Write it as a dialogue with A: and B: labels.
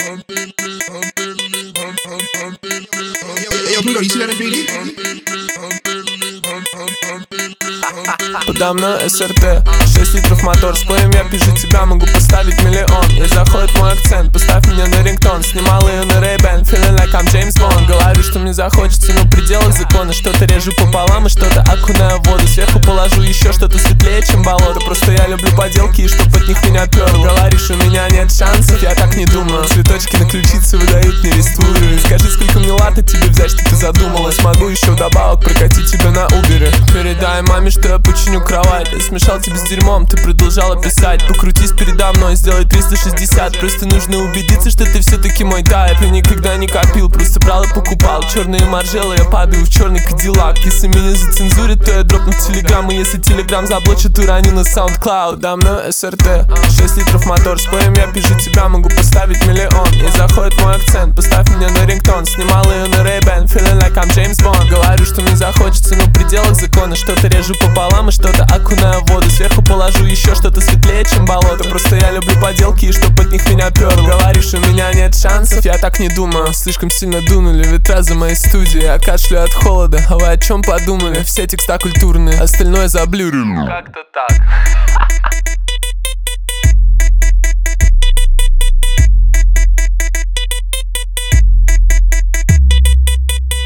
A: Подо мной СРТ, 6 литров мотор. Спорим, я пишу тебя, могу поставить миллион. И заходит мой акцент, поставь меня на рингтон. Снимал ее на Ray-Ban, feeling like I'm James Bond. Говорю, что мне захочется, но в пределах закона. Что-то режу пополам и что-то окунаю в воду. Сверху положу еще что-то светлее, чем болото. Просто я люблю поделки и чтоб от них меня перло. Говоришь, у меня нет шансов, я так не думаю. Цветочки на ключице выдают мне весь твой уровень. Скажи, сколько мне лата тебе взять, что ты задумалась. Могу еще вдобавок прокатить тебя на Убере. Передай маме, что я починю кровать. Я смешал тебя с дерьмом, ты продолжала писать. Покрутись передо мной, сделай 360. Просто нужно убедиться, что ты все-таки мой тайп. Я никогда не копил, просто брал и покупал черные маржелы, я падаю в черный кадиллак. Если меня зацензурят, то я дропну в телеграм. И если телеграм заблочит, уроню на SoundCloud. Да, мной СРТ, 6 литров мотор. Спорим, я пишу тебя, могу поставить миллион. И заходит мой акцент, поставь меня на рингтон. Снимал ее на Ray-Ban, feeling like I'm James Bond. Говорю, что мне захочется, но в пределах закона. Что-то режу пополам и что-то окунаю в воду. Сверху положу еще что-то светлее, чем болото. Просто я люблю поделки и чтоб от них меня перло. Говоришь, у меня нет шансов, я так не думаю. Слишком сильно дунули ветра за моей студией. Я кашляю от холода, а вы о чем подумали? Все текста культурные, остальное заблюрили.
B: Как-то так.